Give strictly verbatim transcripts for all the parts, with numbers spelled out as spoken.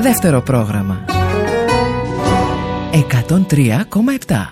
Δεύτερο πρόγραμμα εκατόν τρία κόμμα επτά.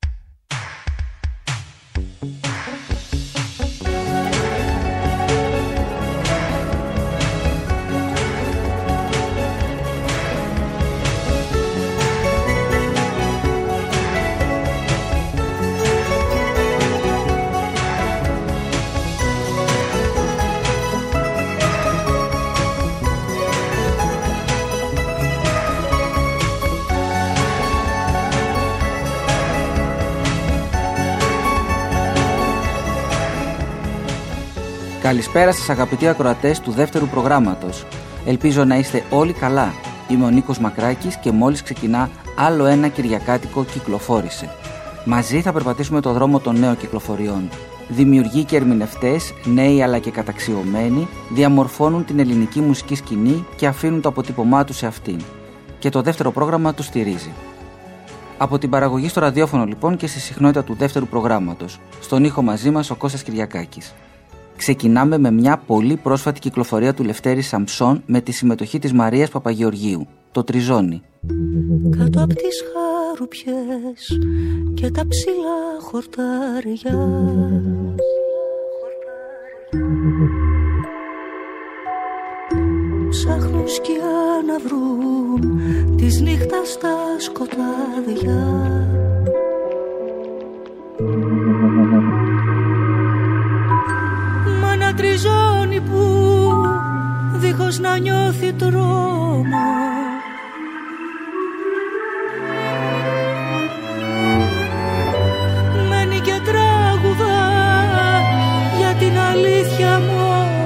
Καλησπέρα σας αγαπητοί ακροατές του δεύτερου προγράμματος. Ελπίζω να είστε όλοι καλά. Είμαι ο Νίκος Μακράκης και μόλις ξεκινά άλλο ένα κυριακάτικο κυκλοφόρησε. Μαζί θα περπατήσουμε το δρόμο των νέων κυκλοφοριών. Δημιουργοί και ερμηνευτές, νέοι αλλά και καταξιωμένοι, διαμορφώνουν την ελληνική μουσική σκηνή και αφήνουν το αποτύπωμά τους σε αυτήν. Και το δεύτερο πρόγραμμα το στηρίζει. Από την παραγωγή στο ραδιόφωνο λοιπόν και στη συχνότητα του δεύτερου προγράμματος. Στον ήχο μαζί μας ο Κώστας Κυριακάκης. Ξεκινάμε με μια πολύ πρόσφατη κυκλοφορία του Λευτέρη Σαμψόν με τη συμμετοχή της Μαρίας Παπαγεωργίου, το Τριζώνι. Κάτω απ' τις χαρουπιές και τα ψηλά χορτάρια ψάχνουν σκιά να βρουν της νύχτας στα σκοτάδια. Μα ένα τριζώνι που δίχως να νιώθει τρόμο μένει και τραγουδά για την αλήθεια μόνο.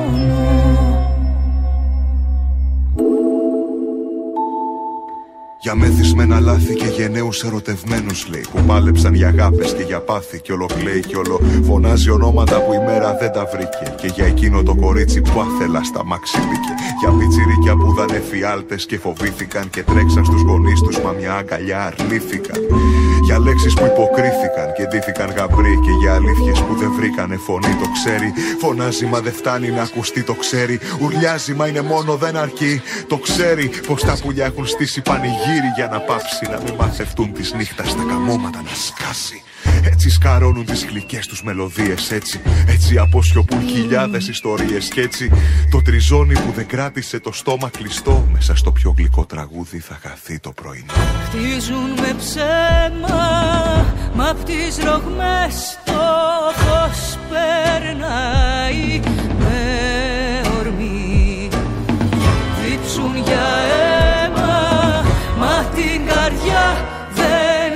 Για μεθυσμένα λάθη και γενναίους ερωτευμένους λέει, που πάλεψαν για αγάπες και για πάθη κι όλο κλαίει κι όλο φωνάζει ονόματα που η μέρα δεν τα βρήκε. Και για εκείνο το κορίτσι που άθελα στα μάξι μπήκε. Για πιτσιρίκια που ήταν εφιάλτες και φοβήθηκαν και τρέξαν στους γονείς τους μα μια αγκαλιά αρνήθηκαν. Για λέξεις που υποκρίθηκαν και ντύθηκαν γαμπροί. Και για αλήθειες που δεν βρήκανε φωνή, το ξέρει. Φωνάζει μα δεν φτάνει να ακουστεί, το ξέρει. Ουρλιάζει μα είναι μόνο δεν αρκεί, το ξέρει. Πως τα πουλιά έχουν στήσει πανηγύρι για να πάψει. Να μην μαθευτούν της νύχτας στα καμώματα να σκάσει. Έτσι σκαρώνουν τις γλυκές τους μελωδίες, έτσι. Έτσι αποσιωπούν χιλιάδες ιστορίες. Κι έτσι το τριζώνι που δεν κράτησε το στόμα κλειστό μέσα στο πιο γλυκό τραγούδι θα χαθεί το πρωινό. Χτίζουν με ψέμα, μα απ' τις ρογμές το φως περνάει με ορμή. Δίψουν για αίμα, μα την καρδιά δεν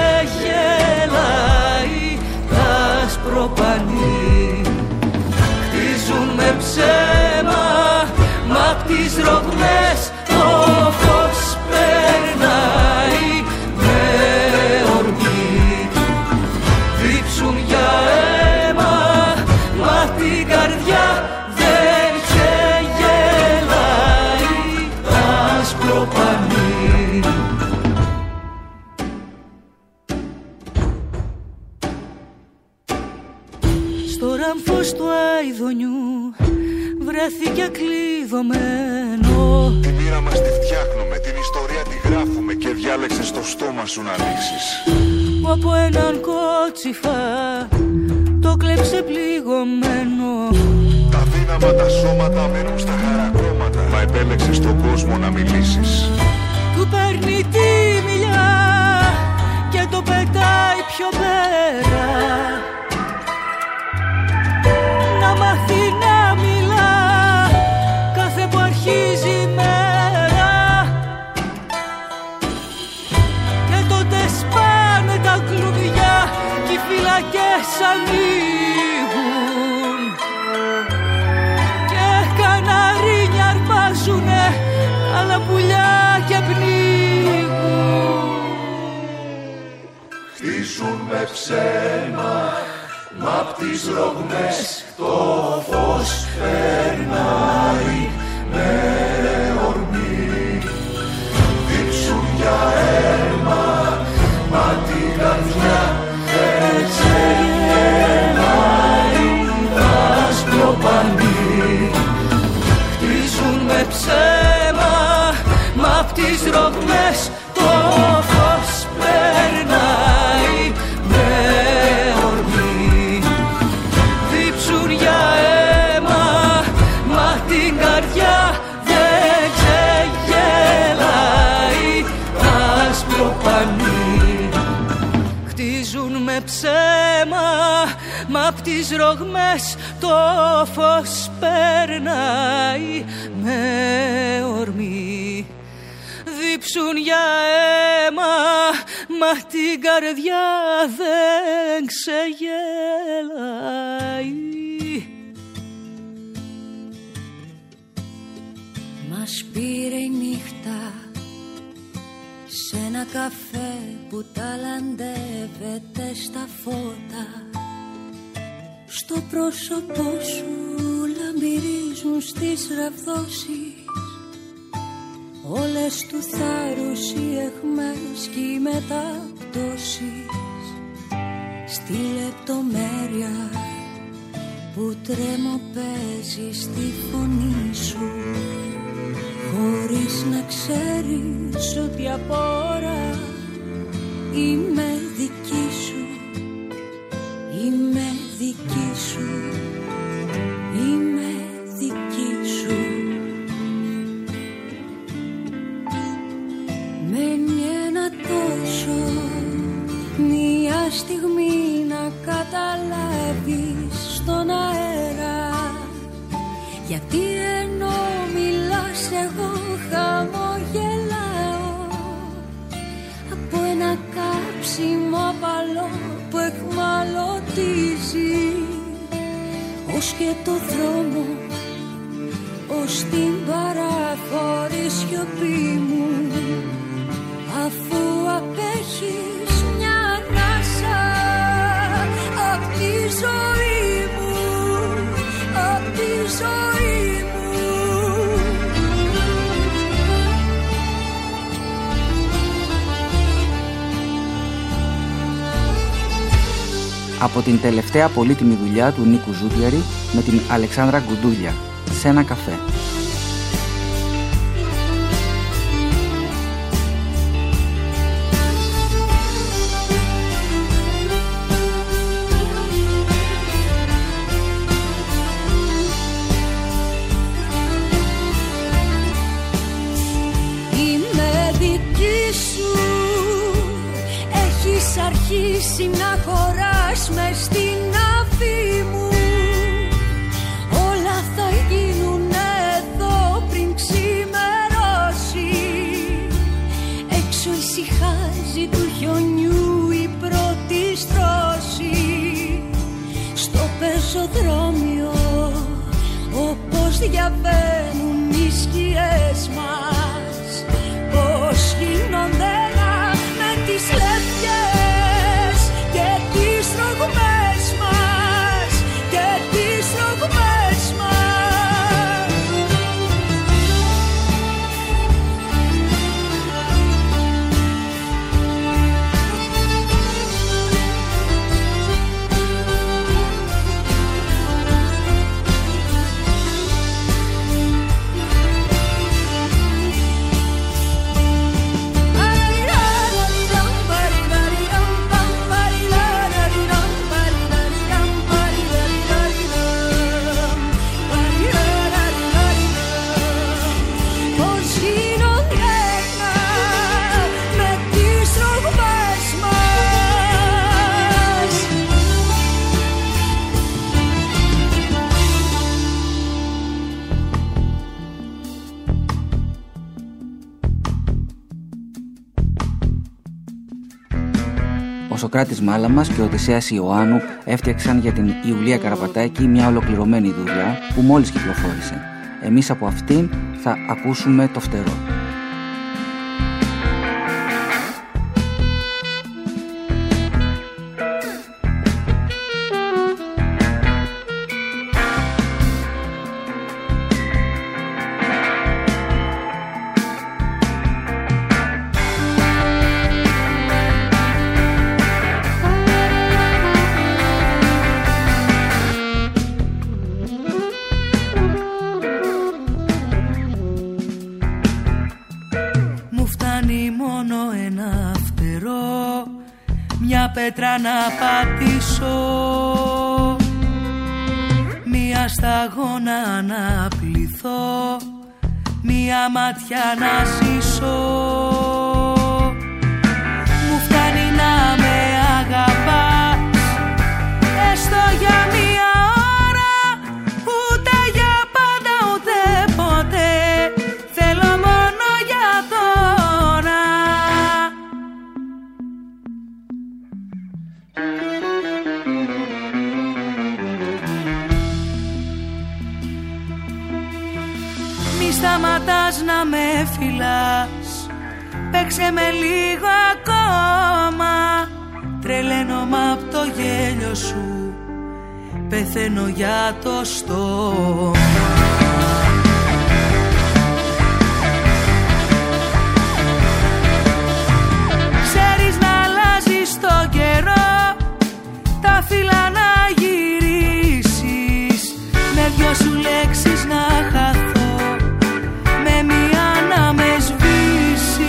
ξεγελάει τα σπροπανή. Χτίζουν με ψέμα, μα απ' τις ρογμές το φως περνάει με ορμή. Δίψουν για αίμα, μα την καρδιά δεν ξεγελάει τα σπροπανή. Στο ράμφος του αηδονιού βρέθηκε κλειδωμένο. Τη μοίρα μας τη φτιάχνουμε, την ιστορία τη γράφουμε και διάλεξες το στόμα σου να ανοίξεις. Που από έναν κότσιφα το κλέψε πληγωμένο. Τα δύναμα τα σώματα μένουν στα χαρακόμματα, μα επέλεξες τον κόσμο να μιλήσεις. Του παίρνει τη μιλιά και το πετάει πιο πέρα. Να μάθει να μιλά κάθε που αρχίζει η μέρα. Και τότε σπάνε τα κλουβιά κι οι φυλακές ανοίγουν. Και καναρίνια αρπάζουνε άλλα πουλιά και πνίγουν. Χτίζουν με ψέμα, μα απ' τις ρογμές το φως περνάει με ορμή. Δίψουν για αίμα, μα την καρδιά δεν ξεγελάει τα σπροπανή. Χτίζουν με ψέμα, μα απ' τις τις ρογμές το φως περνάει με ορμή. Δίψουν για αίμα, μα την καρδιά δεν ξεγελάει. Άσπρο πανί χτίζουν με ψέμα, μα απ' τις ρογμές το φως περνάει με ορμή. Δίψουν για αίμα, μα την καρδιά δεν ξεγελάει. Μας πήρε η νύχτα σε ένα καφέ που ταλαντεύεται στα φώτα. Στο πρόσωπό σου λαμπυρίζουν στις ραβδόσεις όλες του θάρρους οι αιχμές και οι μεταπτώσεις. Στη λεπτομέρεια που τρέμω παίζει στη φωνή σου, χωρίς να ξέρεις ότι απ' ώρα είμαι δική σου. Είμαι δική σου, είμαι δική σου. Μένει ένα τόσο, μια στιγμή να καταλάβεις στον αέρα, γιατί ενώ μιλάς εγώ χαμογελάω από ένα κάψιμο απαλό που εχμαλωτίζει ως και το δρόμο, ως την παράφορη σιωπή μου, αφού απέχεις μια ανάσα απ' τη ζωή μου, απ' τη ζωή μου. Από την τελευταία πολύτιμη δουλειά του Νίκου Ζούδιαρη με την Αλεξάνδρα Γκουντούλια, σε ένα καφέ. Είμαι δική σου, έχεις αρχίσει να χωράς μες στην αφή μου. Όλα θα γίνουν εδώ πριν ξημερώσει. Έξω ησυχάζει του χιονιού η πρώτη στρώση. Στο πεζοδρόμιο όπως διαβαίνουν οι σκιές μας, πως γίνονται ένα με τις λευκές και τις ρογμές μας, και τις ρογμές μας. Ο Σωκράτης Μάλαμας και ο Οδυσσέας Ιωάννου έφτιαξαν για την Ιουλία Καραπατάκη μια ολοκληρωμένη δουλειά που μόλις κυκλοφόρησε. Εμείς από αυτήν θα ακούσουμε το φτερό. μια πέτρα να πατήσω, μια σταγόνα να πληθώ, μια μάτια να ζήσω. Μου φτάνει να με αγαπάς, έστω για μια ώρα, ούτε για πάντα ούτε ποτέ, θέλω μόνο για τώρα. Μη σταματάς να με φυλάς, παίξε με λίγο ακόμα, τρελαίνομαι απ' το γέλιο σου, πεθαίνω για το στόμα. Ξέρεις να αλλάζεις το καιρό, τα φύλλα να γυρίσεις, με δυο σου λέξεις να χαθώ, με μία να με σβήσεις.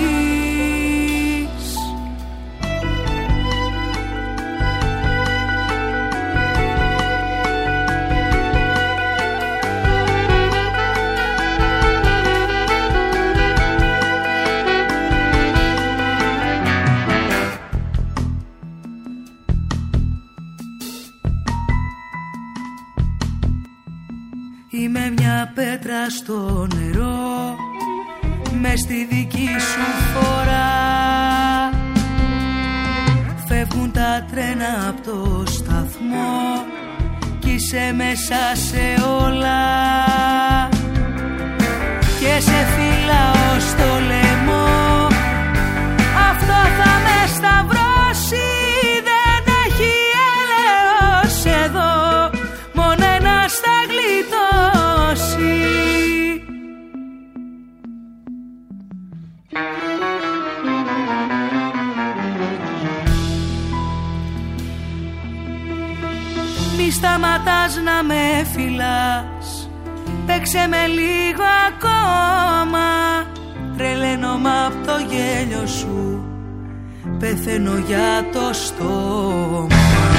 Είμαι μια πέτρα στο νερό, μες στη δική σου φορά. Φεύγουν τα τρένα απ' το σταθμό κι είσαι μέσα σε όλα, και σε φυλάω στο λαιμό, αυτό θα με σταυρώσει. Δεν έχει έλεος εδώ, μόνο ένας θα γλιτώσει. Μη σταματάς να με φυλάς, παίξε με λίγο ακόμα, τρελαίνομαι απ' το γέλιο σου, πεθαίνω για το στόμα.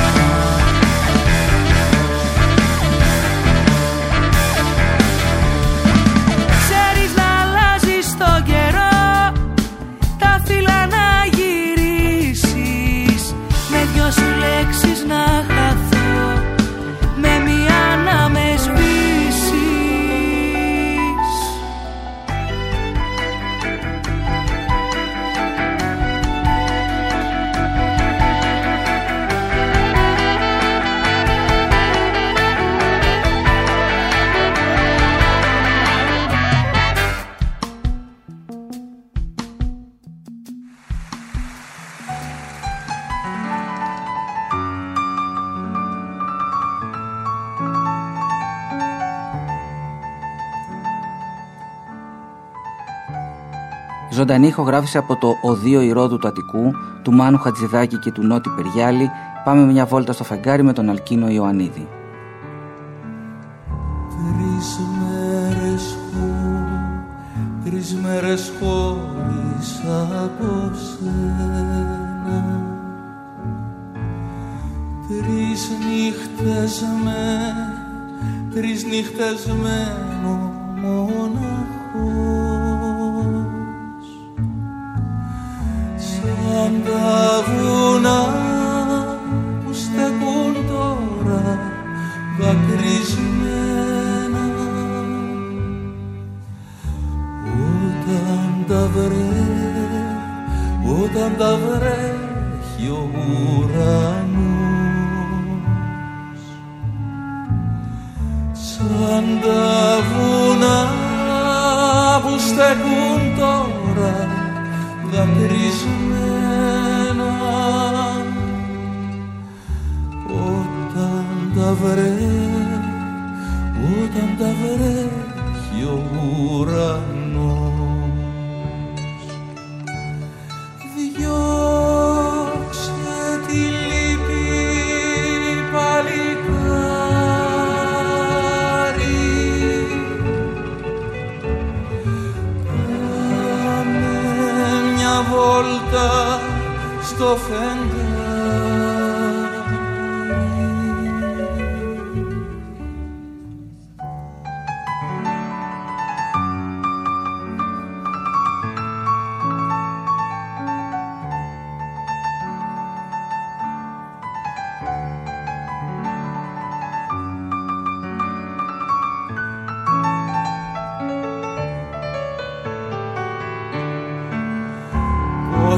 Ξέρεις να αλλάζεις το καιρό, τα φύλλα να γυρίσεις, με δυο σου λέξεις να χαθώ, με μία να με σβήσεις. Ζωντανή ηχογράφηση από το Οδείο Ηρόδου του Αττικού, του Μάνου Χατζηδάκη και του Νότι Περιγιάλη. Πάμε μια βόλτα στο φεγγάρι με τον Αλκίνο Ιωαννίδη. Τρεις μέρες που, τρεις μέρες χώρισα από σένα, τρεις νύχτες με, τρεις νύχτες μένω μοναχός, σαν τα βουνά που στεκούν τώρα δακρυσμένα, όταν τα βρέχει, όταν τα βρέχει ο ουρανός, σαν τα βουνά που στεκούν τώρα δακρυσμένα, όταν τα βρέχει, όταν τα βρέχει ο ουρανός. Διώξε τη λύπη παλικάρι, κάνε μια βόλτα στο φεγγάρι,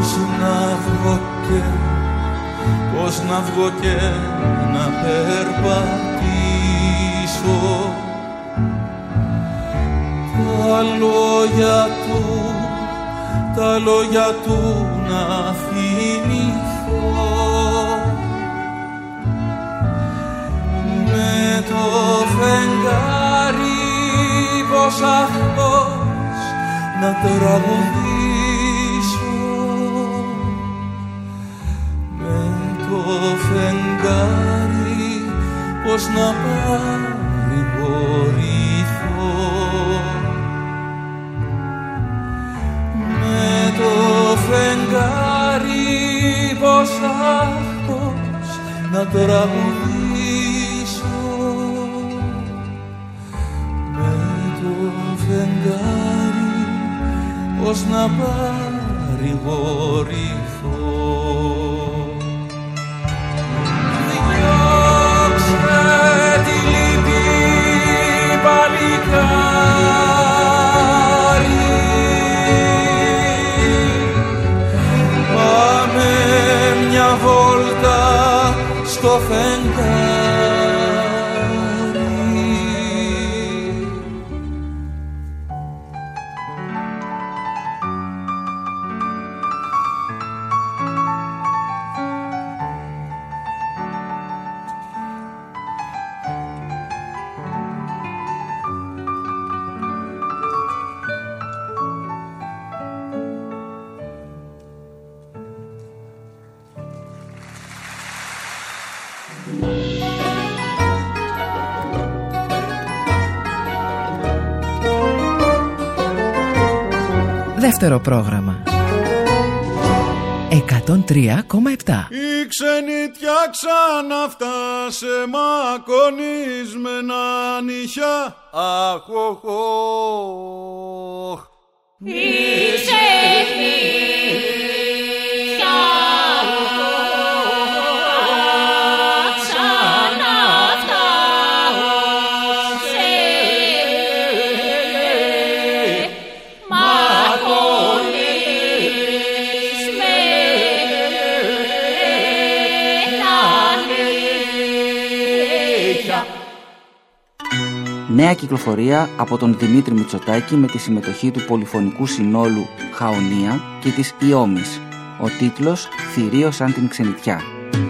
Πώς να βγω και, πώς να βγω και να περπατήσω. Τα λόγια του, τα λόγια του να θυμηθώ. Με το φεγγάρι πως αυτός να τραγουδήσω. Με το φεγγάρι πως να παρηγορηθώ. Με το φεγγάρι πως αυτός να τραγουδήσω. Με το φεγγάρι πως να παρηγορηθώ. Διώξε τη λύπη παλικάρι, πάμε μια βόλτα στο φεγγάρι. Δεύτερο πρόγραμμα εκατόν τρία κόμμα επτά. Η ξενιτιά ξαναφτάσε μακονισμένα νυχιά. Αχ, οχ, οχ. Η ξενιτιά Νέα κυκλοφορία από τον Δημήτρη Μητσοτάκη με τη συμμετοχή του πολυφωνικού συνόλου Χαονία και της Ιόμης. Ο τίτλος «Θηρίο σαν την ξενιτιά».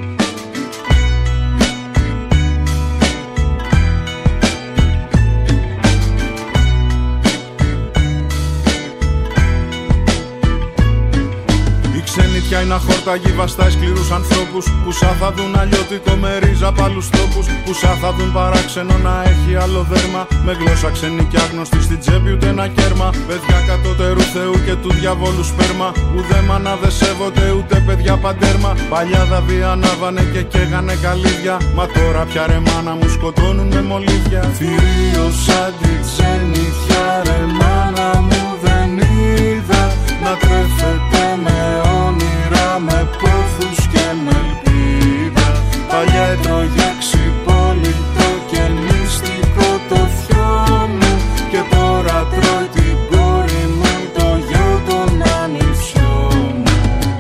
Ξενιτιά είναι αχόρταγοι βαστάει σκληρούς ανθρώπους που σαν θα δουν αλλιώτικο με ρίζα απ' άλλους τόπους, που σαν θα δουν παράξενο να έχει άλλο δέρμα, με γλώσσα ξένη κι άγνωστη στην τσέπη ούτε ένα κέρμα. Παιδιά κατώτερου θεού και του διαβόλου σπέρμα, ουδέ μάνα δε σέβονται ούτε παιδιά παντέρμα. Παλιά δαβή ανάβανε και καίγανε καλύδια, μα τώρα πια ρε μάνα μου σκοτώνουν με μολύβια. Θηρίο σαν την ξενιτιά ρε μάνα μου δεν είδα να τρέφεται με όνειρα, με πόθους και με ελπίδα. Παλιά έτρωγε ξυπόλυτο και νηστικό το θειό μου, και τώρα τρώει την κόρη μου, το γιο τον ανιψιό μου.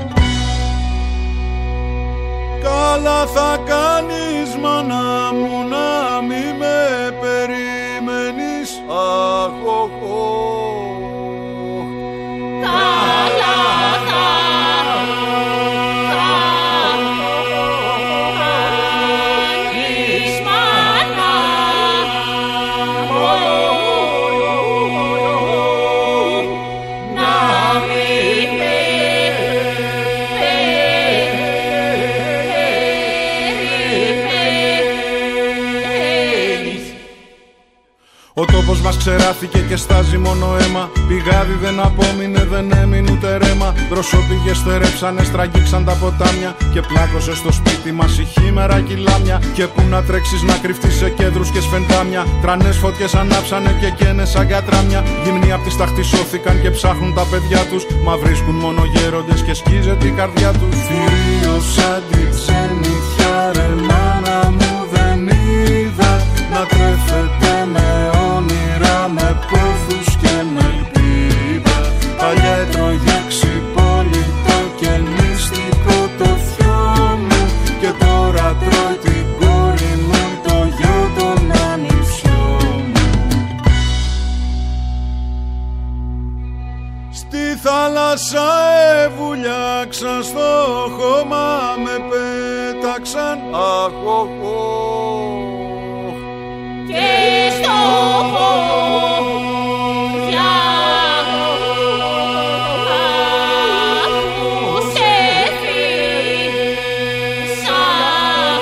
Καλά θα κάνεις μάνα μου να μη με περιμένεις. Αχ, οχ, ο τόπος μας ξεράθηκε και στάζει μόνο αίμα. Πηγάδι δεν απόμεινε, δεν έμεινε ούτε ρέμα. Δροσόπηγες στερέψανε, στραγγίξαν τα ποτάμια, και πλάκωσε στο σπίτι μας η χήμερα κυλάμια. Και που να τρέξεις να κρυφτείς σε κέντρους και σφεντάμια, τρανές φωτιές ανάψανε και καίνες σαν κατράμια. Γυμνοί απ' τη σταχτή σώθηκαν και ψάχνουν τα παιδιά τους, μα βρίσκουν μόνο γέροντες και σκίζεται η καρδιά τους. Θηρίο σαν την ξενιτιά ρε μάνα μου δεν είδα να τρέφεται με όνειρα, με πόθους και με ελπίδα. Παλιά έτρωγε ξυπόλυτο και Στη θάλασσα εβουλιάξαν, στο χώμα με πέταξαν. Αχ, οχ, οχ. Και στο χωριά που σε φύσαν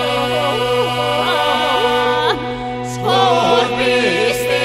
σκορπιστή.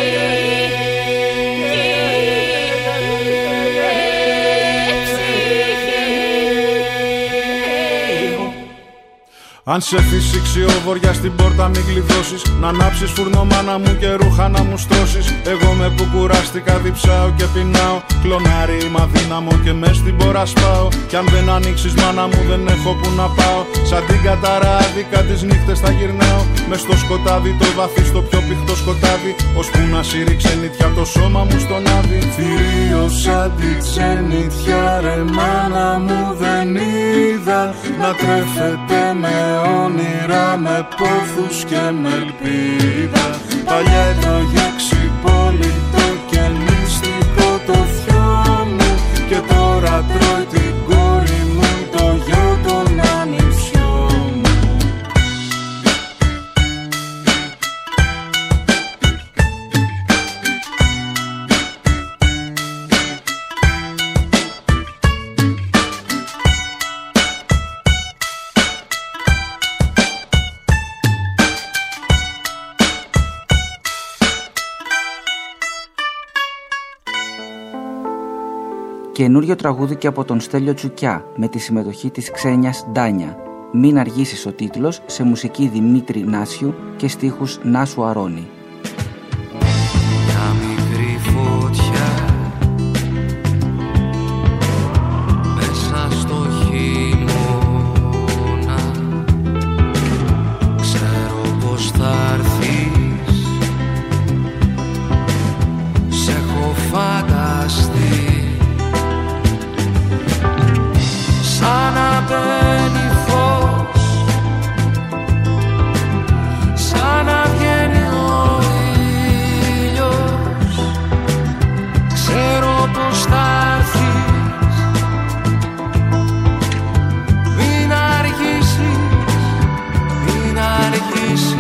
Αν σε φυσήξει ο βοριά στην πόρτα μην κλειδώσεις, να ανάψεις φούρνο μάνα μου και ρούχα να μου στρώσεις. Εγώ με που κουράστηκα διψάω και πεινάω, κλονάρι είμαι αδύναμο και μες στην πόρα σπάω. Κι αν δεν ανοίξεις μάνα μου δεν έχω που να πάω, σαν την κατάρα άδικα τις νύχτες θα γυρνάω. Μες στο σκοτάδι το βαθύ στο πιο πηχτό σκοτάδι, ώσπου να σύρει ξενιτιά το σώμα μου στον άδει. Θηρίο σαν τη ξενιτιά ρε μάνα μου δεν είδα να τρέφεται με όνειρα, με πόθους και με ελπίδα. Παλιά έτρωγε ξυπόλυτο και μυστικό το θειό μου, και τώρα τρώει την κόρη μου, το γιο τον ανιψιό μου. Καινούριο τραγούδι και από τον Στέλιο Τσουκιά με τη συμμετοχή της Ξένιας Ντάνια. Μην αργήσεις ο τίτλος, σε μουσική Δημήτρη Νάσιου και στίχους Νάσου Αρώνη. Μια μικρή φωτιά μέσα στο χειμώνα, ξέρω πως θα έρθεις, σ' έχω φανταστεί. Σαν να μπαίνει φως, σαν να βγαίνει ο ήλιος, ξέρω πως θα έρθεις, μην αργήσεις, μην αργήσεις.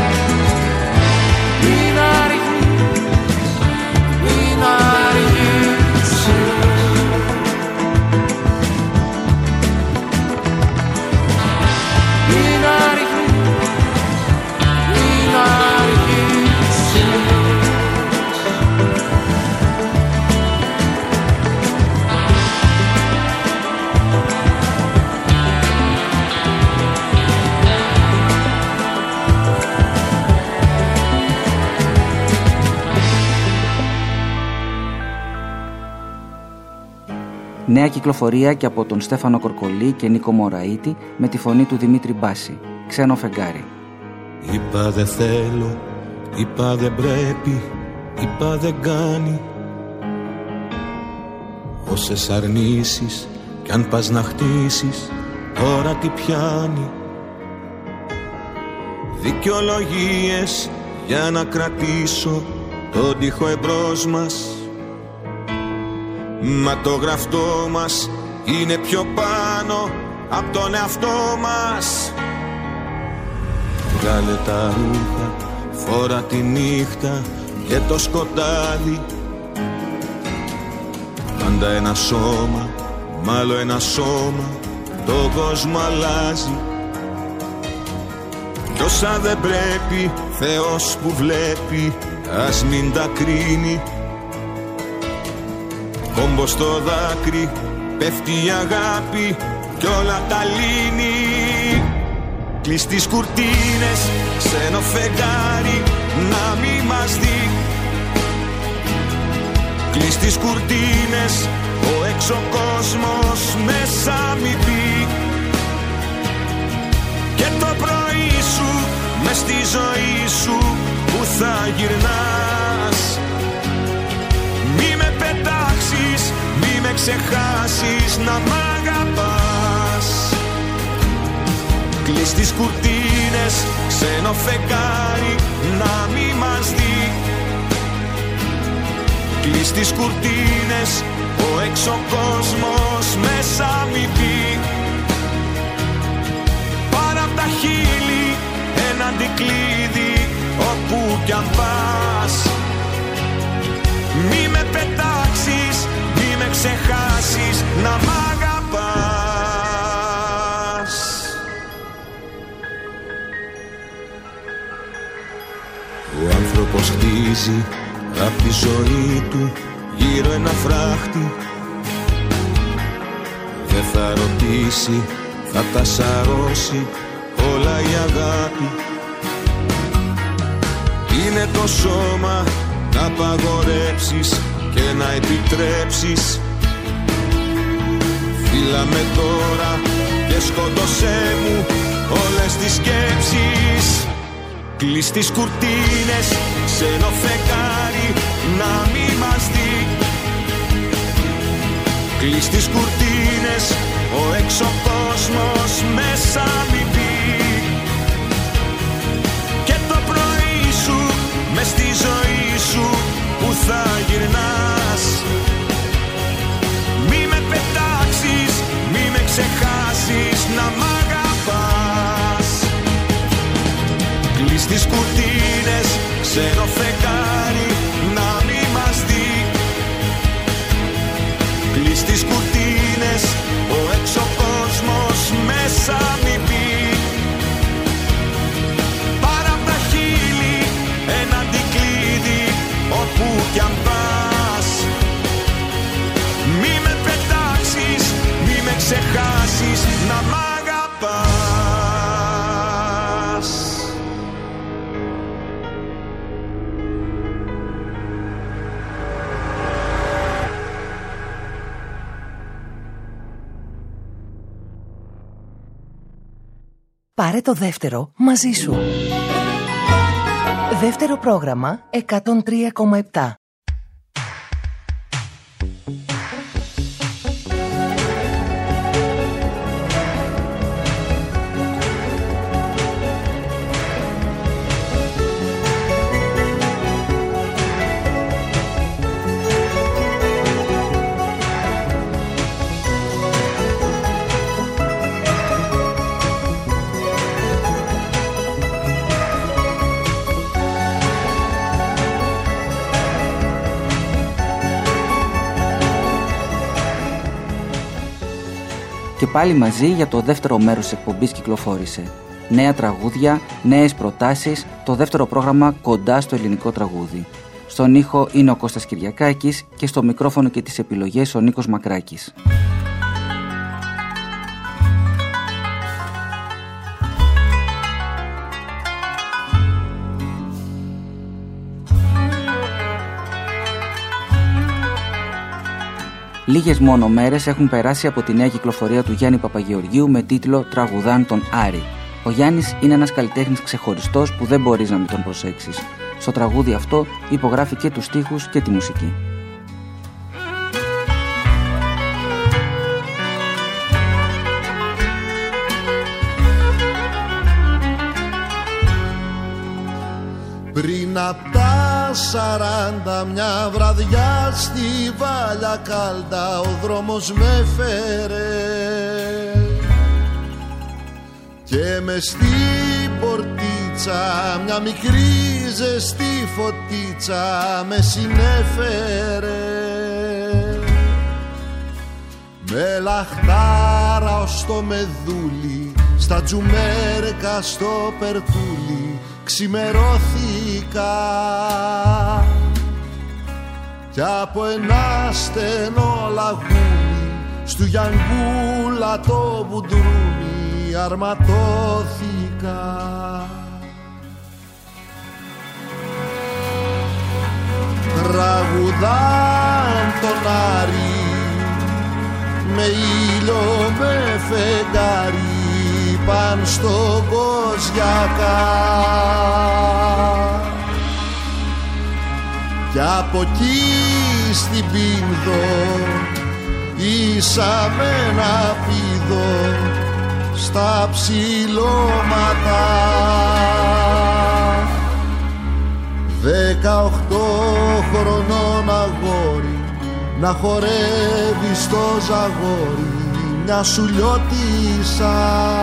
Μην αργείς, μην αργείς. Νέα κυκλοφορία και από τον Στέφανο Κορκολί και Νίκο Μωραΐτη με τη φωνή του Δημήτρη Μπάση. Ξένο φεγγάρι. Είπα δεν θέλω, είπα δεν πρέπει, είπα δεν κάνει. Όσες αρνήσεις κι αν πας να χτίσεις, τώρα τι πιάνει. Δικαιολογίες για να κρατήσω τον τοίχο εμπρός μας. Μα το γραφτό μας είναι πιο πάνω απ' τον εαυτό μας. Βγάλε τα ρούχα, φόρα τη νύχτα και το σκοτάδι. Πάντα ένα σώμα, μάλλον ένα σώμα, το κόσμο αλλάζει. Κι όσα δεν πρέπει, Θεός που βλέπει, ας μην τα κρίνει. Κόμπο στο δάκρυ, πέφτει η αγάπη κι όλα τα λύνει. Κλείς τις κουρτίνες, ξένο φεγγάρι, να μη μας δει. Κλείς τις κουρτίνες, ο έξω κόσμος μέσα μη πει. Και το πρωί σου, μες στη ζωή σου, που θα γυρνάς. Μη με πετάξεις, μη με ξεχάσεις, να μ' αγαπάς. Κλείς τις κουρτίνες, ξένο φεγγάρι, να μη μας δει. Κλείς τις κουρτίνες, ο έξω κόσμος μέσα μη πει. Πάρ' απ' τα χείλη ένα αντικλείδι, όπου κι αν πας. Μη με πετάξεις, μη με ξεχάσεις, να μ' αγαπάς. Ο άνθρωπος χτίζει απ' τη ζωή του γύρω ένα φράχτη. Δεν θα ρωτήσει, θα τα σαρώσει όλα η αγάπη. Είναι το σώμα να απαγορέψεις και να επιτρέψεις. Φίλα με τώρα και σκότωσέ μου όλες τις σκέψεις. Κλείς τις κουρτίνες, ξένο φεγγάρι, να μη μας δει. Κλείς τις κουρτίνες, ο έξω κόσμος μέσα μη πει. Και το πρωί σου, μες στη ζωή σου, που θα γυρνάς. Μη με πετάξεις, μη με ξεχάσεις, να μ' αγαπάς. Κλείς τις κουρτίνες, ξένο φεγγάρι, να μη μας δει. Κλείς τις κουρτίνες, ο έξω κόσμος μέσα μη πει. Πάρ' απ' τα χείλη ένα αντικλείδι, όπου κι αν πας. Μη με πετάξεις, μη με ξεχάσεις, να μ' αγαπάς. Πάρε το δεύτερο μαζί σου. Δεύτερο πρόγραμμα εκατόν τρία κόμμα επτά. Και πάλι μαζί για το δεύτερο μέρος της εκπομπής κυκλοφόρησε. Νέα τραγούδια, νέες προτάσεις, το δεύτερο πρόγραμμα κοντά στο ελληνικό τραγούδι. Στον ήχο είναι ο Κώστας Κυριακάκης και στο μικρόφωνο και τις επιλογές ο Νίκος Μακράκης. Λίγες μόνο μέρες έχουν περάσει από τη νέα κυκλοφορία του Γιάννη Παπαγεωργίου με τίτλο «Τραγουδάν τον Άρη». Ο Γιάννης είναι ένας καλλιτέχνης ξεχωριστός που δεν μπορείς να μην τον προσέξεις. Στο τραγούδι αυτό υπογράφει και τους στίχους και τη μουσική. Πριν απ' τα σαράντα μια βραδιά στη Βάλια Κάλτα ο δρόμος με φέρε και μες στην πορτίτσα μια μικρή ζεστή φωτίτσα με συνέφερε με λαχτάρα ως το μεδούλι στα τζουμέρκα στο περτούλι ξημερώθηκα κι από ένα στενό λαγούνι στου Γιανγκούλα το μπουντρούνι αρματώθηκα. Τραγουδάν τον Άρη με ήλιο με φεγγάρι παν στο Κοζιακά κι από εκεί στην Πίνδο ίσα με ένα πήδο στα ψηλώματα δεκαοκτώ χρονών αγόρι να χορεύει στο Ζαγόρι μια σουλιώτισσα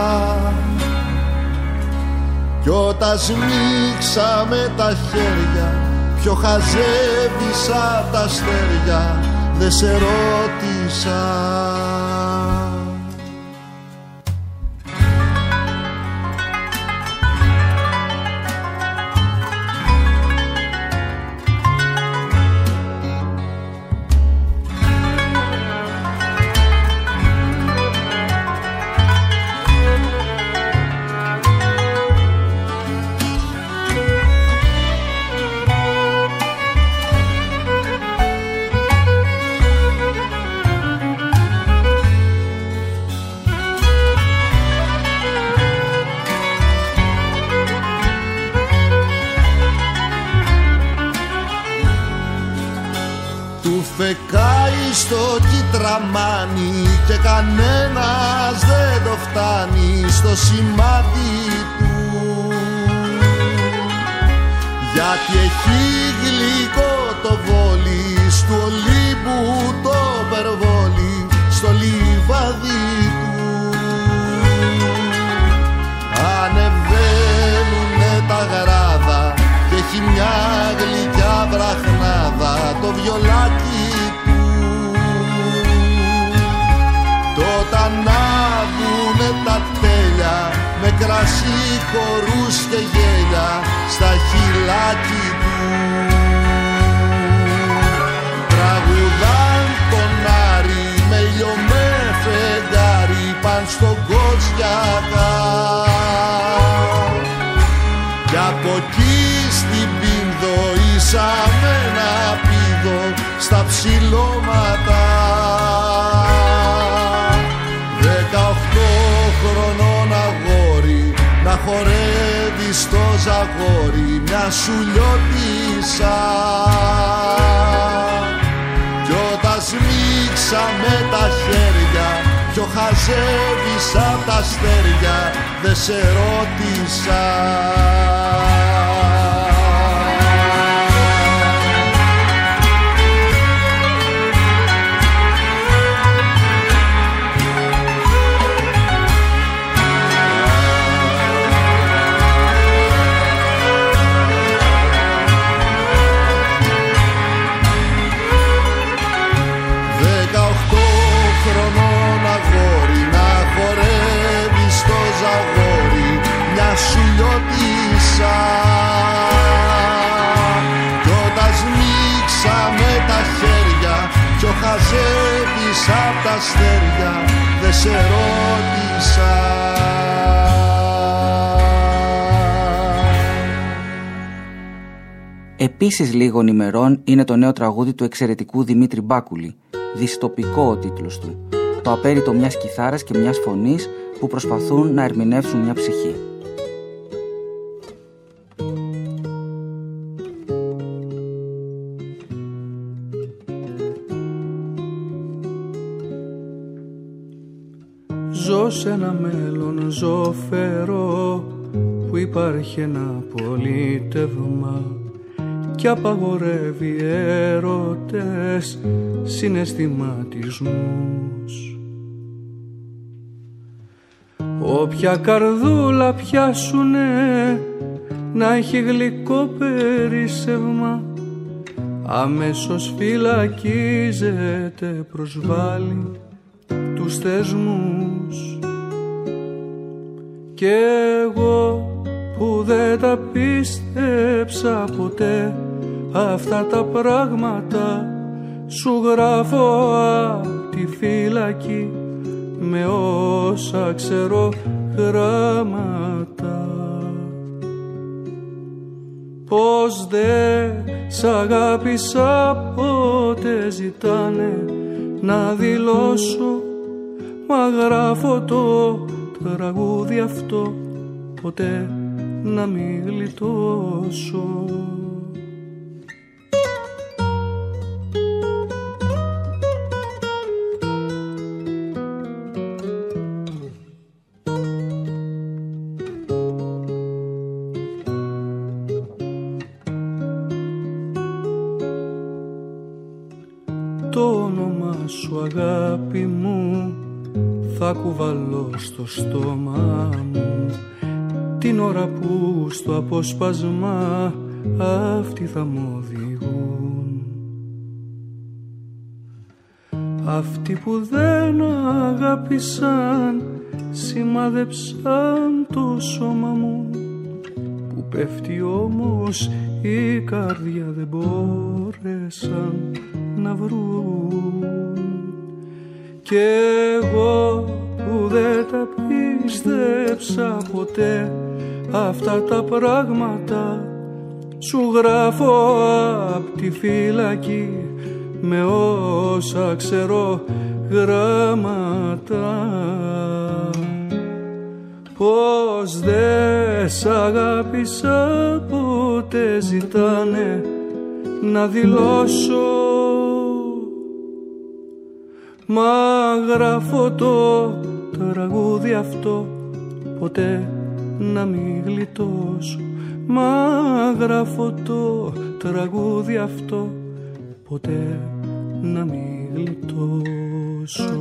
κι όταν σμίξαμε τα χέρια πιο χαζεύεις απ' τα αστέρια δε σε ρώτησα. Φεκάει στο κιτραμάνι και κανένας δεν το φτάνει στο σημάδι του γιατί έχει γλυκό το βόλι στου Ολύμπου το περβόλι στο λιβάδι του ανεβαίνουνε τα γράδα και έχει μια γλυκιά βραχνάδα το βιολάκι όταν άβουνε τα τέλεια με κρασί, χορούς και γέλια στα χειλάκι του τραγουδάν τον Άρη με ήλιο με φεγγάρι παν στο Κοζιακά κι από εκεί στην Πίνδο ίσα με ένα πήδο στα ψηλώματα δεκαοκτώ χρονών αγόρι να χορεύει στο Ζαγόρι μια σουλιώτισσα κι όταν σμίξαμε τα χέρια κι ο χαζεύεις απ' τα αστέρια δε σε ρώτησα. Σουλιώτισσα κι όταν σμίξαμε τα χέρια κι ο χαζεύεις απ' τα αστέρια δε σε ρώτησα. Επίσης λίγων ημερών είναι το νέο τραγούδι του εξαιρετικού Δημήτρη Μπάκουλη. Δυστοπικό ο τίτλος του. Το απέριτο μιας κιθάρας και μιας φωνής που προσπαθούν να ερμηνεύσουν μια ψυχή. Ζω σε ένα μέλλον ζωφερό που υπάρχει ένα πολίτευμα κι απαγορεύει έρωτες συναισθηματισμούς. Όποια καρδούλα πιάσουνε να έχει γλυκό περίσσευμα, αμέσως φυλακίζεται, προσβάλλει τους θεσμούς. Κι εγώ που δεν τα πίστεψα ποτέ αυτά τα πράγματα, σου γράφω απ' τη φυλακή με όσα ξέρω γράμματα. Πως δε σ' αγάπησα ποτέ ζητάνε να δηλώσω, μα γράφω το τραγούδι αυτό ποτέ να μην γλιτώσω. Το όνομα σου αγάπη μου θα κουβαλώ στο στόμα μου την ώρα που στο απόσπασμα αυτοί θα μ' οδηγούν. Αυτοί που δεν αγάπησαν σημάδεψαν το σώμα μου, που πέφτει όμως η καρδιά δεν μπόρεσαν να βρουν. Κι εγώ που δεν τα πίστεψα ποτέ αυτά τα πράγματα, σου γράφω απ' τη φυλακή με όσα ξέρω γράμματα. Πως δε σ' αγάπησα ποτέ ζητάνε να δηλώσω, μα γράφω το τραγούδι αυτό ποτέ να μην γλιτώσω. Μα γράφω το τραγούδι αυτό ποτέ να μην γλιτώσω.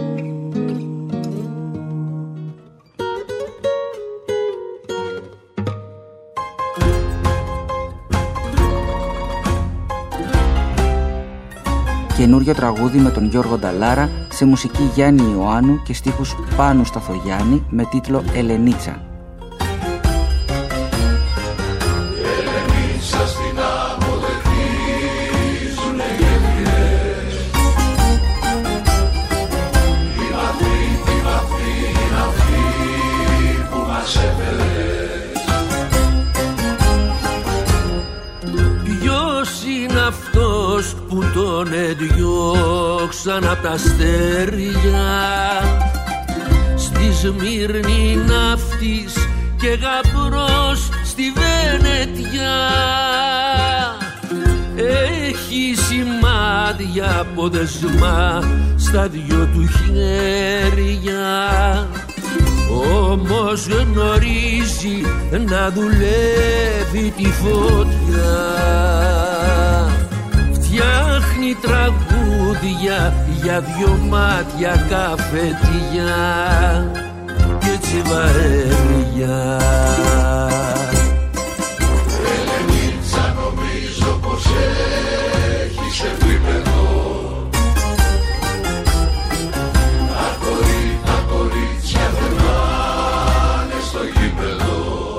Καινούριο τραγούδι με τον Γιώργο Νταλάρα, σε μουσική Γιάννη Ιωάννου και στίχους Πάνου Σταθογιάννη, με τίτλο Ελενίτσα. Ελενίτσα στην άμμο δεχτίζουνε γέφυρες, την αυτή, την αυτή, την αυτή που μας έφερες. Ποιος είναι αυτός που τον εδιώξαν απ' τα αστέρια, στη Σμύρνη ναύτης και γαμπρός στη Βενετιά. Έχει σημάδια από δεσμά στα δυο του χέρια, όμως γνωρίζει να δουλεύει τη φωτιά. Φτιάχνει τραγούδια για δυο μάτια καφετιά και τσιβαρέλια. Ελενίτσα, νομίζω πως έχεις επίπεδο. Τα κορί, τα κορίτσια δεν πάνε στο γήπεδο.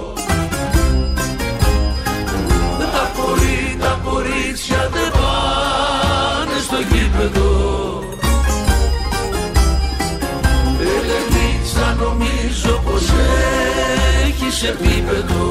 Τα κορί, τα κορίτσια δεν πάνε στο γήπεδο. Ελενίτσα, νομίζω πως έχεις επίπεδο.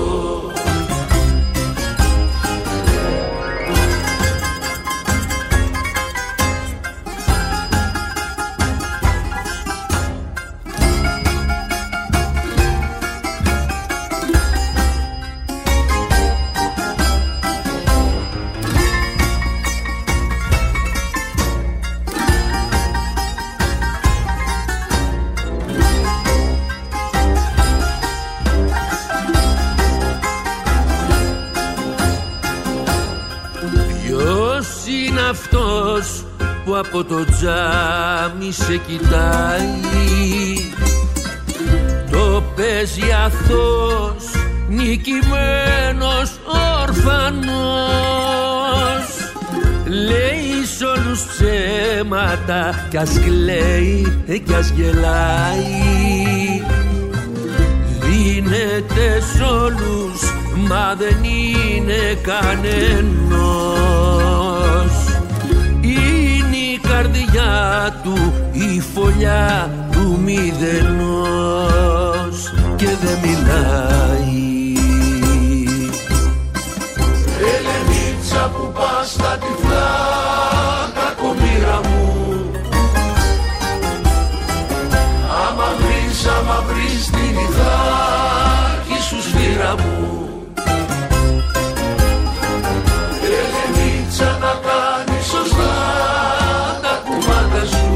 που από το τζάμι σε κοιτάει, το παίζει αθώος, νικημένος όρφανος, λέει σ' όλους ψέματα κι ας κλαίει κι ας γελάει, δίνεται σ' όλους μα δεν είναι κανένος, είναι η καρδιά του η φωλιά του μηδενός και δεν μιλάει. Ελενίτσα που πας στα τυφλά κακομοίρα μου, άμα βρεις, άμα βρεις την Ιθάκη σου σφύρα μου, Ελενίτσα να κάνεις σωστά τα κουμάντα σου,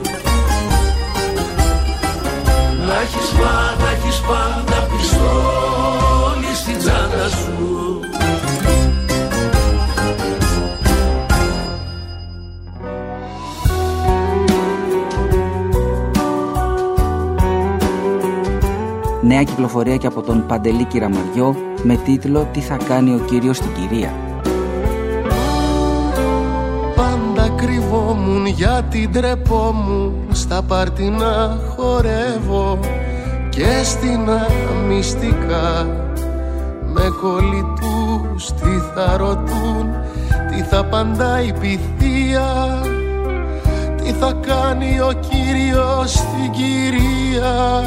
να έχεις πάντα, έχεις πάντα πιστόλι στην τσάντα σου. Νέα κυκλοφορία και από τον Παντελή Κυραμαριό με τίτλο «Τι θα κάνει ο κύριος στην κυρία». Πάντα κρυβόμουν γιατί ντρεπόμουν στα πάρτι να χορεύω και στην αμυστικά με κολλητούς τι θα ρωτούν, τι θα απαντάει η πυθία, τι θα κάνει ο κύριος στην κυρία.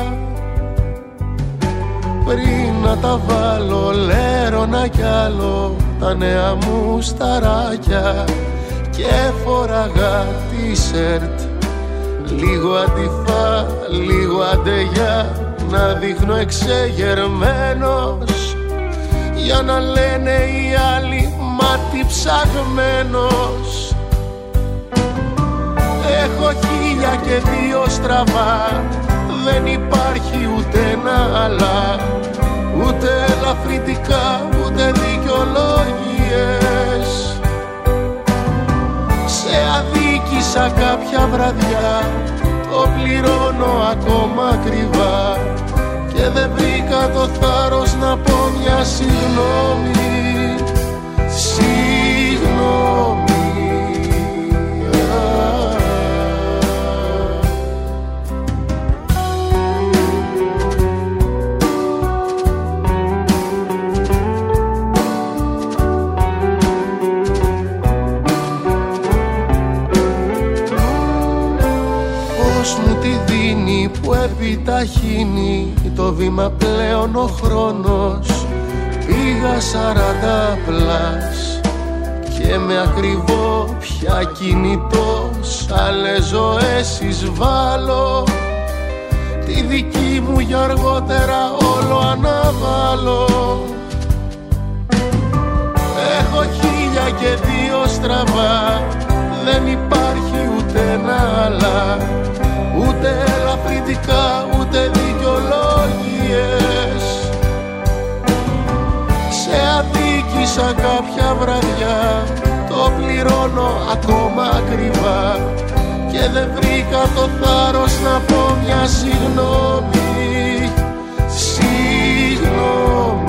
Πριν να τα βάλω λέρωνα κι άλλο τα νέα μου σταράκια και φοράγα t-shirt, λίγο αντιφά, λίγο αντεγιά, να δείχνω εξεγερμένος για να λένε οι άλλοι μάτι ψαγμένος. Έχω χίλια και δύο στραβά, δεν υπάρχει ούτε ένα αλλά, ούτε ελαφρυντικά ούτε δικαιολόγιες. Σε αδίκησα κάποια βραδιά, το πληρώνω ακόμα ακριβά και δεν βρήκα το θάρρος να πω μια συγγνώμη, συγγνώμη. Που επιταχύνει το βήμα πλέον ο χρόνος, πήγα σαράντα πλάς και με ακριβό πια κινητός άλλες ζωές εισβάλλω, τη δική μου για αργότερα όλο αναβάλω. Έχω χίλια και δύο στραβά, δεν υπάρχει ούτε ένα αλλά, ούτε ελαφρυντικά ούτε δικαιολόγιες. Σε αδίκησα κάποια βραδιά, το πληρώνω ακόμα ακριβά και δεν βρήκα το θάρρος να πω μια συγγνώμη, συγγνώμη.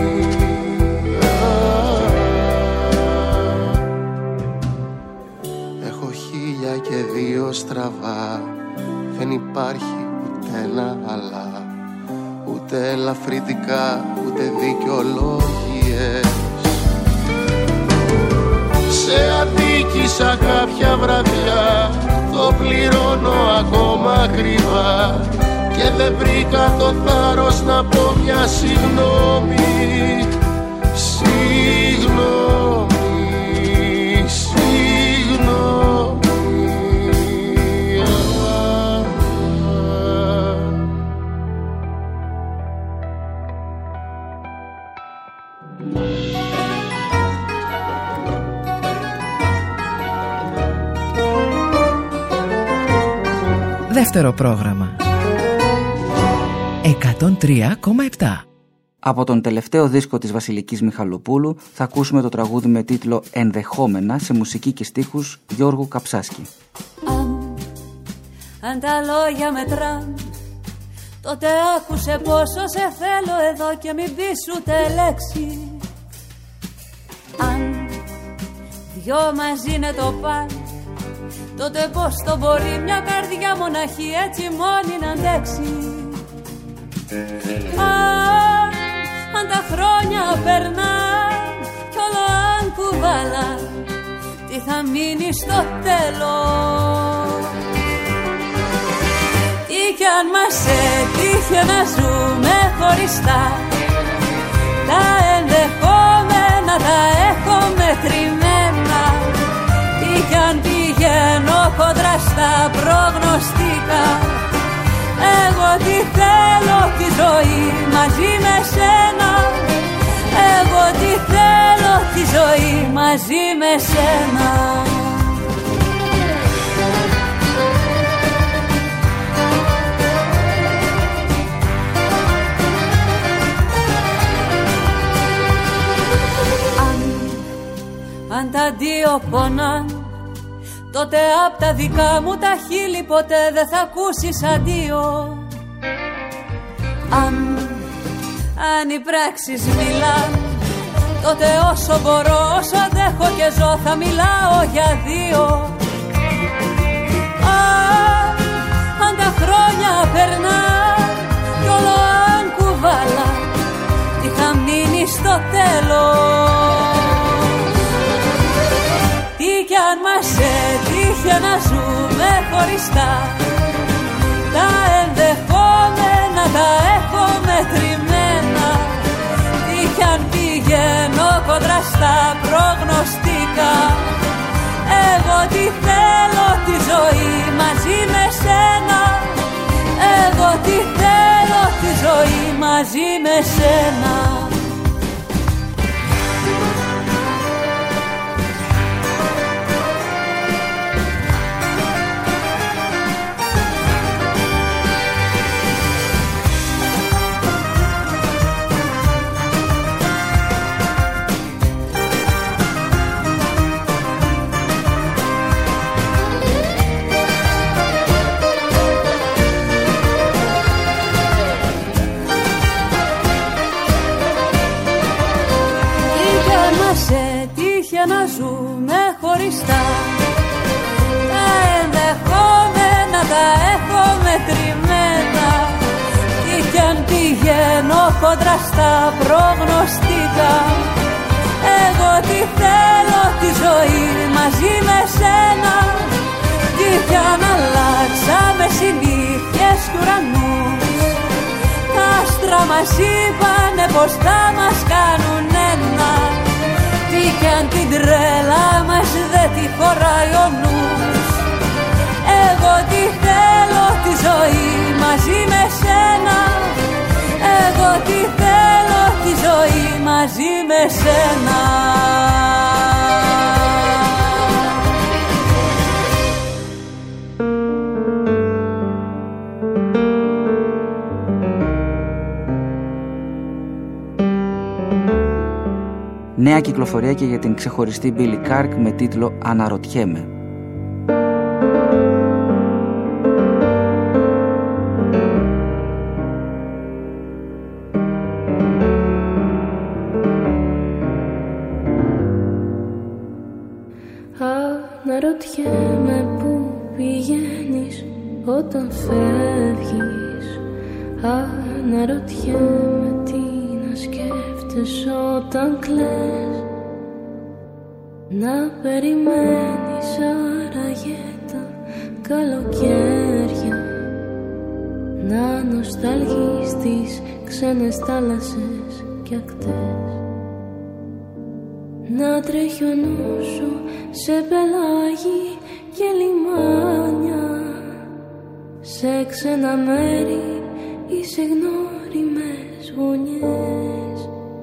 Έχω χίλια και δύο στραβά, δεν υπάρχει ούτε ένα αλλά, ούτε ελαφρυντικά ούτε δικαιολόγιες. Σε αδίκησα κάποια βραδιά, το πληρώνω ακόμα ακριβά και δεν βρήκα το θάρρος να πω μια συγγνώμη, συγγνώμη, συγγνώμη. Δεύτερο πρόγραμμα εκατόν τρία κόμμα επτά. Από τον τελευταίο δίσκο της Βασιλικής Μιχαλοπούλου θα ακούσουμε το τραγούδι με τίτλο «Ενδεχόμενα» σε μουσική και στίχους Γιώργου Καψάσκη. Αν τα λόγια μετράν, τότε άκουσε πόσο σε θέλω εδώ και μην πεις ούτε λέξη. Αν δυο μαζί είναι το παν, τότε πώς το μπορεί μια καρδιά μοναχή έτσι μόνη να αντέξει. Αν, αν τα χρόνια περνάν κι όλο αν κουβάλα, τι θα μείνει στο τέλος. Τι κι αν μας έτυχε να ζούμε χωριστά, τα ενδεχόμενα τα έχω μετρημένα. Τι κι αν πηγαίνω κοντρά στα προγνωστικά, εγώ τι θέλω τη ζωή μαζί με σένα. Εγώ τι θέλω τη ζωή μαζί με σένα. Αν τα δύο πονάν, τότε απ' τα δικά μου τα χείλη ποτέ δεν θα ακούσεις αντίο. Αν, αν οι πράξεις μιλάν, τότε όσο μπορώ, όσο αντέχω και ζω θα μιλάω για δύο. Αν, αν τα χρόνια περνάν κι όλο αν κουβάλα, τι θα μείνει στο τέλος. Τι κι αν μας έτυχε να ζούμε χωριστά, τα ενδεχόμενα τα έχω μετρημένα. Τι κι αν πηγαίνω κοντρά στα προγνωστικά, εγώ τι θέλω τη ζωή μαζί με σένα. Εγώ τι θέλω τη ζωή μαζί με σένα. Να ζούμε χωριστά, τα ενδεχόμενα τα έχω μετρημένα. Τι κι αν πηγαίνω κοντρά στα προγνωστικά, εγώ τι θέλω τη ζωή μαζί με σένα. Τι κι αν αλλάξαμε συνήθειες κι ουρανούς, τα άστρα μας είπανε πως θα μας κάνουν ένα. Τι κι αν την τρέλα μας δεν τη χωράει ο νους, εγώ τι θέλω τη ζωή μαζί με σένα. Εγώ τι θέλω τη ζωή μαζί με σένα. Νέα κυκλοφορία και για την ξεχωριστή Billy Kark με τίτλο «Αναρωτιέμαι». Αναρωτιέμαι που πηγαίνεις όταν φεύγεις. Αναρωτιέμαι τι να σκέφτεσαι όταν κλαις. Να περιμένεις άραγε τα καλοκαίρια, να νοσταλγείς τις ξένες θάλασσες και ακτές. Να τρέχει ο νους σου σε πελάγι και λιμάνια, σε ξένα μέρη ή σε γνώριμες γωνιές.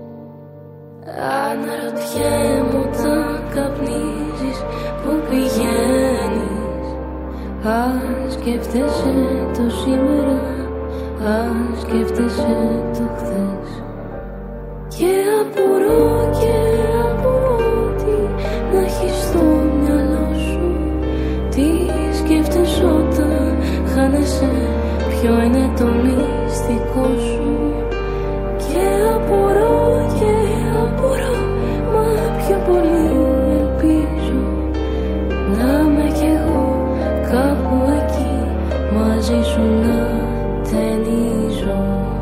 Αναρωτιέμαι όταν καπνίζεις που πηγαίνεις. Αν σκέφτεσαι το σήμερα, αν σκέφτεσαι το χθες. Και απορώ και απορώ τι να έχεις στο μυαλό σου. Τι σκέφτεσαι όταν χάνεσαι, ποιο είναι το μυστικό σου. Και απορώ και απορώ, μα πιο πολύ ελπίζω να είμαι κι εγώ κάπου εκεί μαζί σου να ταινίζω.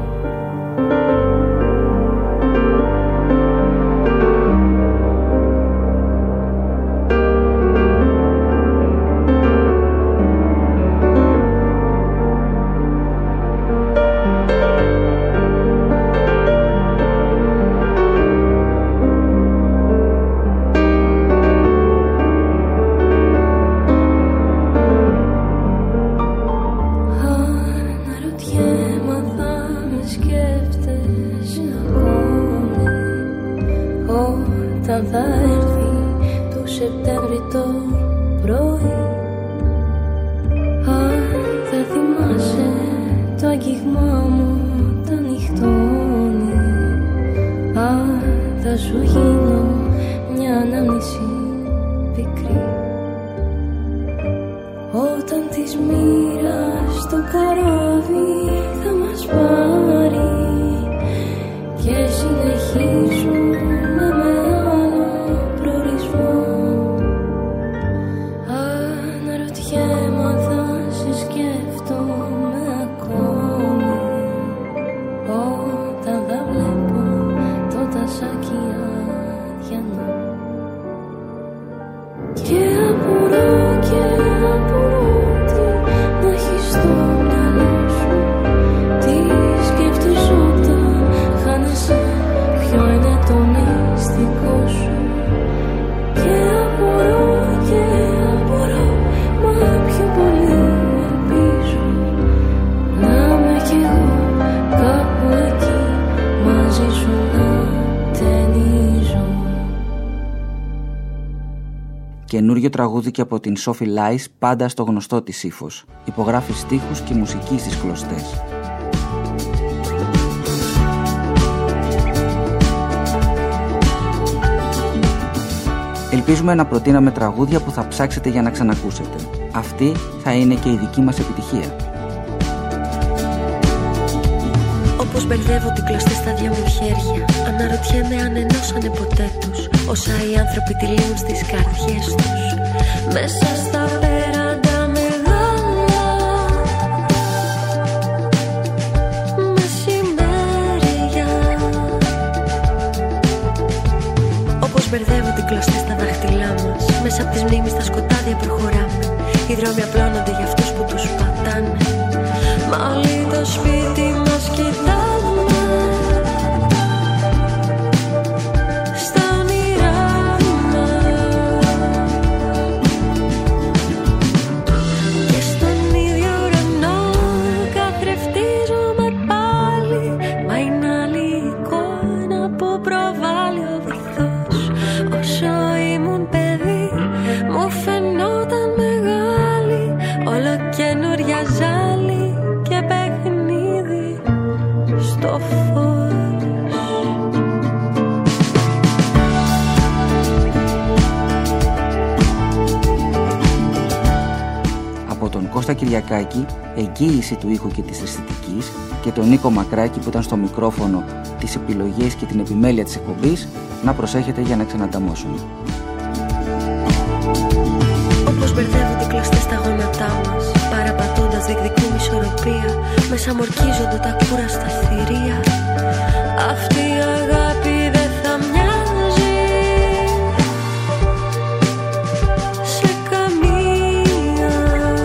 Καινούριο τραγούδι και από την Sophie Lice, πάντα στο γνωστό της ύφος. Υπογράφει στίχους και μουσική στις κλωστές. Ελπίζουμε να προτείναμε τραγούδια που θα ψάξετε για να ξανακούσετε. Αυτή θα είναι και η δική μας επιτυχία. Όπως μπερδεύω την κλωστή στα δυο μου χέρια, αναρωτιέμαι αν ενώσανε ποτέ τους όσα οι άνθρωποι τυλίγουν στις καρδιές τους. Μέσα στα πέραντα μεγάλα μεσημέρια. Όπως μπερδεύω την κλωστή στα δάχτυλά μας, μέσα από τις μνήμεις στα σκοτάδια προχωράμε. Οι δρόμοι απλώνονται για αυτούς που τους πατάνε. Μα όλοι το σπίτι μας κοιτάνε. Κώστα Κυριακάκη, εγγύηση του ήχου και της αισθητικής, και τον Νίκο Μακράκη που ήταν στο μικρόφωνο, τις επιλογές και την επιμέλεια της εκπομπής, να προσέχετε για να ξανανταμώσουν. Όπως μπερδεύονται κλωστές στα γόνατά μας, παραπατώντας διεκδικούν ισορροπία, μέσα μορκίζονται τα κούραστα θηρία. Αυτή η αγάπη δεν θα μοιάζει σε καμία.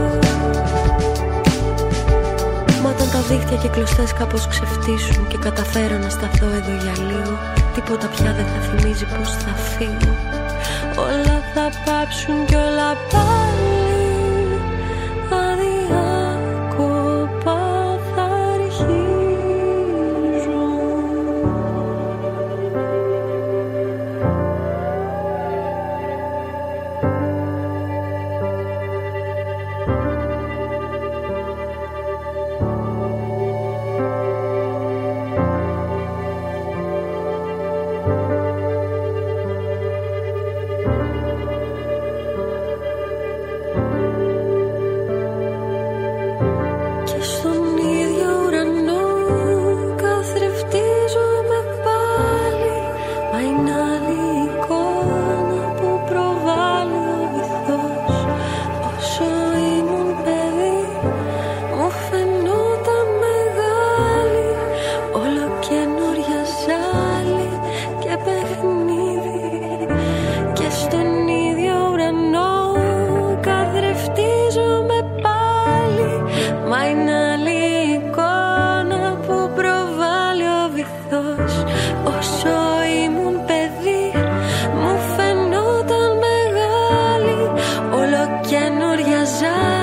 Μα όταν τα δίχτυα και κλωστές κάπως ξεφτύσουν και καταφέρω να σταθώ εδώ για λίγο, τίποτα πια δεν θα θυμίζει πως θα φύγω. Όλα θα πάψουν κι όλα πάλι αδιάκοπα θα αρχίζουν. ζάλιζα.